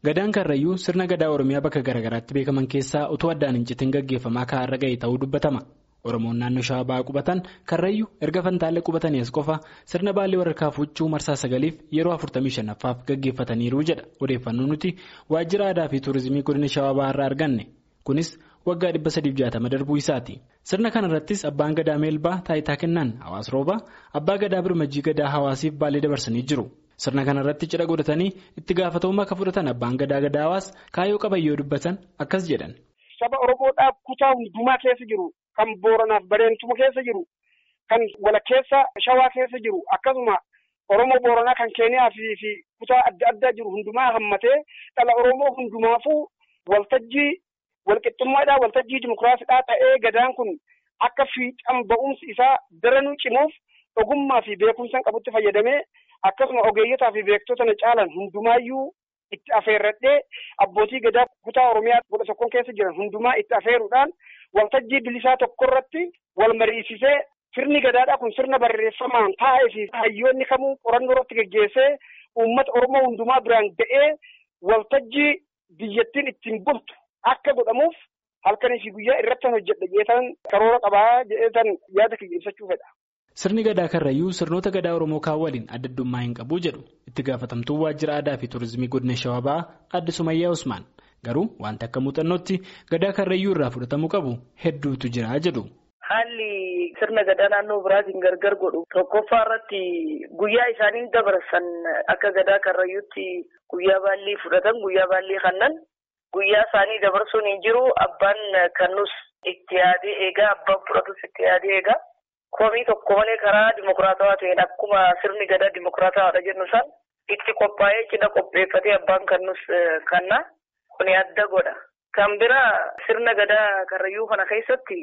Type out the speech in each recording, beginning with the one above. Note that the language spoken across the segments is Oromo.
Gadaan Karrayyuu sirna gadaa Oromiyaa bakka garaagaraatti beekaman keessaa utuu addaan hin citin gaggeeffamaa kaa'arra ga'e ta'uu dubbatama. Oromoon naannoo Shawaa Bahaa qubatan Karrayyuu erga Fantaallee qubatanii as qofa sirna baallee walharkaa fuudhuu marsaa 9f yeroo 45ffaaf gaggeeffataniiru jedha odeeffannoo nuti waajjira aadaa fi tuurizimii godina Shawaa Bahaa irraa arganne. Kunis waggaa 360 darbuu isaati. Sirna kanarrattis abbaan gadaa Meelbaa taayitaa kennan Hawaas Roobaa abbaa gadaa Birmajii gadaa Hawaasiif baallee dabarsanii jiru. Sirna kanarratti cidha godhatanii itti gaafatamummaa akka fudhatan abbaan gadaa Hawaas kaayyoo qabayyoo dubbatan akkas jedhan. Saba Oromoodhaaf kutaa hundumaa keessa jiru kan Booranaaf Bareentuma keessa jiru kan walakkeessa Shawaa keessa jiru akkasuma Oromoo Booranaa kan Keeniyaa fi kutaa adda addaa jiru hundumaa hammatee dhala Oromoo hundumaafuu waltajjii walqixxummaadhaa waltajjii dimokiraasiidhaa ta'ee gadaan kun akka fiixan ba'umsi isaa daranuu cimuuf ogummaa fi beekumsa qabutti fayyadamee akkasuma ogeeyyotaa fi beektota na caalan hundumaayyuu itti afeerradhee abbootii gadaa kutaa Oromiyaa 11 keessa jiran hundumaa itti afeeruudhaan waltajjii bilisaa tokkorratti wal mariisisee sirni gadaadhaa kun sirna barreeffamaan taa'ee fi hayyoonni kamuu qorannoo irratti geggeessee uummata Oromoo hundumaa biraan ga'ee waltajjii biyyattiin ittiin bultu akka godhamuuf halkanii fi guyyaa irratti hojjedha jeetan karoora qabaa jeetan yaada kiyya ibsachuu fedha. Sirni gadaa Karrayyuu sirnoota gadaa Oromoo kaan waliin adda addummaa hin qabu jedhu itti gaafatamtuu waajjira aadaa fi tuurizimii godina Shawaa Bahaa Aadde Sumayyaa Usmaan garuu wanta akka muuxannootti gadaa Karrayyuu irraa fudhatamuu qabu hedduutu jira jedhu. Haalli sirna gadaa naannoo biraatiin gargar godhu tokkoffaa irratti guyyaa isaanii dabarsan akka gadaa Karrayyuutti guyyaa baallii fudhatan guyyaa baallii kannan guyyaa isaanii dabarsuun hin jiru abbaan kannus itti yaadee eegaa abbaan fudhatus itti yaadee eegaa. Komii tokko malee karaa dimokiraatawaa ta'een akkuma sirni gadaa dimokiraatawaadha jennu san itti qophaa'ee cidha qopheeffatee abbaan kannus kanna kuni adda godha. Kan biraa sirna gadaa Karrayyuu kana keessatti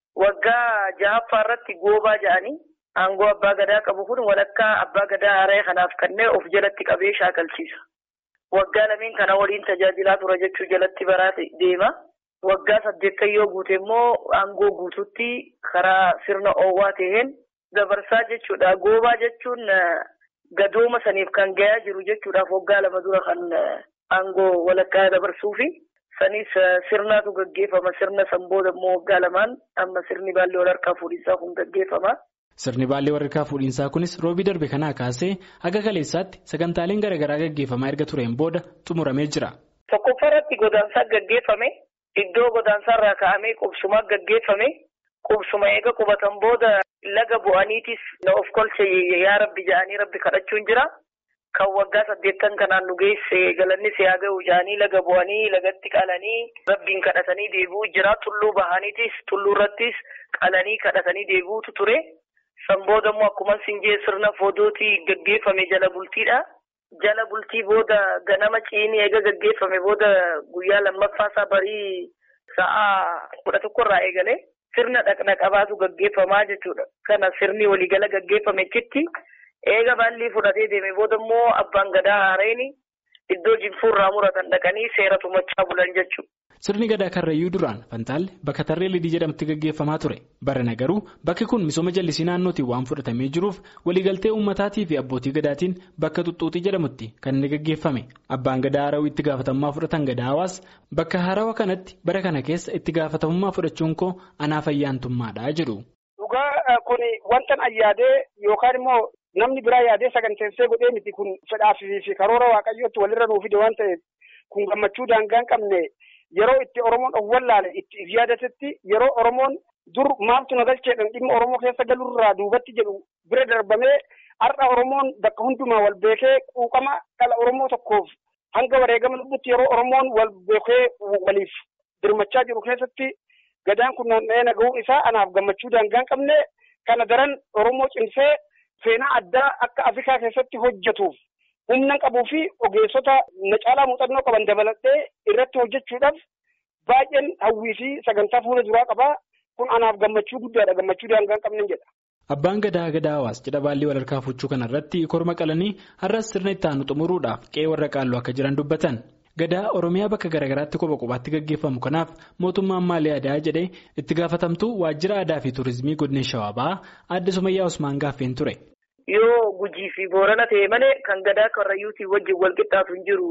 waggaa 6ffaa irratti goobaa jedhanii aangoo abbaa gadaa qabu kun walakkaa abbaa gadaa haaree kanaaf kannee of jalatti qabee shaakalchiisa. Waggaa lameen kana waliin tajaajilaa tura jechuu jalatti baraate deema. Waggaa 8 yoo guute immoo aangoo guututti karaa sirna oowwaa ta'een dabarsaa jechuudha. Goobaa jechuun gadooma saniif kan gayaa jiru jechuudhaaf waggaa 2 dura kan aangoo walakkaa dabarsuu fi sanis sirnaatu gaggeeffama. Sirna san booda immoo waggaa 2 amma sirni baallee walharkaa fuudhinsaa kun gaggeeffama. Sirni baallee walharkaa fuudhinsaa kunis roobii darbe kanaa kaasee haga kaleessaatti sagantaaleen garaagaraa gaggeeffamaa erga tureen booda xumuramee jira. Tokkoffaa irratti godaansaa gaggeeffame. Iddoo godaansaarraa ka'amee qubsumaa gaggeeffame qubsuma eega qubatan booda laga bu'aniitis na of kolche yaa rabbi ja'anii rabbi kadhachuun jira. Kan waggaa 8 kanaan nu geesse galanni siyaa ga'u ja'anii laga bu'anii lagatti qalanii rabbiin kadhatanii deebi'uu jira. Tulluu bahaniitis tulluu irrattis qalanii kadhatanii deebi'uutu ture. San booda immoo akkuma sinjee sirna foodootii gaggeeffame jala bultiidha. Jala bultii booda ganama ciinii eega gaggeeffame booda guyyaa lammaffaasaa barii sa'a 11 irraa eegalee sirna dhaqna qabaatu gaggeeffamaa jechuudha. Kana sirni waliigala gaggeeffame chitti eega baallii fudhatee deeme booda immoo abbaan gadaa haareen iddoo jinfuurraa muratan dhaqanii seera tumachaa bulan jechuudha. Sirni gadaa Karrayyuu duraan Fantaallee bakka Tarree Lidii jedhamutti gaggeeffamaa ture. Barana garuu bakki kun misooma jallisii naannootiin waan fudhatamee jiruuf waliigaltee uummataatii fi abbootii gadaatiin bakka Xuxxuuxii jedhamutti kan inni gaggeeffame. Abbaan gadaa Harawii itti gaafatamummaa fudhatan gadaa Hawaas bakka Harawa kanatti bara kana keessa itti gaafatamummaa fudhachuun koo anaaf ayyaantummaadha jedhu. Dhugaa kun wanta ayyaadee yookaan immoo namni biraa yaadee saganteessee godhee miti kun fedhaa fi karoora waaqayyootti walirra nuuf fide waan ta'eef kun gammachuu daangaa hin qabne. Yeroo itti Oromoon of wallaale itti yaadatetti yeroo Oromoon dur maaltu na galcheedhaan dhimma Oromoo keessa galurraa duubatti jedhu bira darbamee har'a Oromoon bakka hundumaa wal beekee quuqama dhala Oromoo tokkoof hanga wareegama lubbutti yeroo Oromoon wal beekee waliif dirmachaa jiru keessatti gadaan kun naanna'ee nagahuu isaa anaaf gammachuu daangaa hin qabne kana daran Oromoo cimsee seenaa addaa akka Afrikaa keessatti hojjetuuf. Humna qabuu fi ogeessota na caalaa muuxannoo qaban dabalatee irratti hojjechuudhaaf baay'een hawwii fi sagantaa fuula duraa qabaa kun anaaf gammachuu guddaadha gammachuu daangaa hin qabne jedha. Abbaan gadaa Hawaas cidha baallee walharkaa fuudhuu kanarratti korma qalanii har'as sirna itti aanu xumuruudhaaf qe'ee warra qaalluu akka jiran dubbatan. Gadaa Oromiyaa bakka garaagaraatti kophaa gaggeeffamu kanaaf mootummaan maal yaadaa jedhee itti gaafatamtuu waajjira aadaa fi tuurizimii godina Shawaa Bahaa Aadde Sumayyaa Usmaan gaaffeen ture. Yoo Gujii fi Boorana ta'e malee kan gadaa Karrayyuutii wajjin wal qixxaatu hin jiru.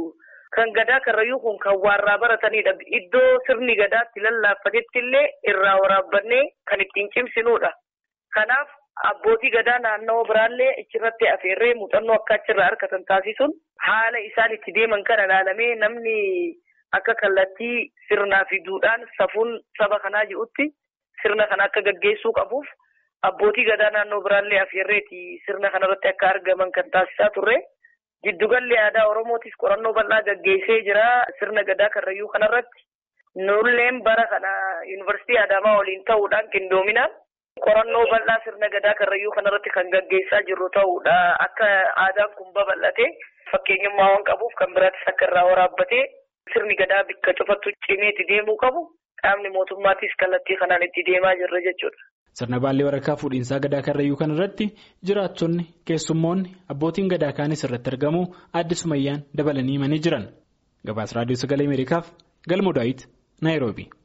kan gadaa karrayyuu kun kan warraa baratanidha. Iddoo sirni gadaatti lallaafatetti illee irraa waraabbannee kan ittiin cimsinuudha. Kanaaf abbootii gadaa naannoo biraallee achirratti afeerree muuxannoo akka achirraa harkatan taasisuun haala isaan itti deeman kana ilaalamee namni akka kallattii sirnaa fi duudhaan safuun saba kanaa jirutti sirna kana akka gaggeessuu qabuuf abbootii gadaa naannoo biraallee afeerreeti sirna kanarratti akka argaman kan taasisaa turre. Giddugalli aadaa Oromootis qorannoo bal'aa gaggeessee jira sirna gadaa karrayyuu kanarratti. Nulleen bara kana yuunivarsiitii Adaamaa waliin ta'uudhaan qindoominaan qorannoo bal'aa sirna gadaa karrayyuu kanarratti kan gaggeessaa jirru ta'uudha. Akka aadaan kun babal'ate fakkeenyummaa waan qabuuf kan biraattis akka irraa waraabbatee sirni gadaa bakka cufattu cimee itti deemuu qabu qaamni mootummaattis kallattii kanaan itti deemaa jirra jechuudha. Sirna baallee waraqaa fuudhiinsaa gadaa karrayyuu kanarratti jiraattonni keessummoonni abbootiin gadaa kaanis irratti argamu Aadde Sumayyaan dabalanii himanii jiran. Gabaasa Raadiyoo Sagalee Ameerikaaf Galmoo Daawit Naayiroobii.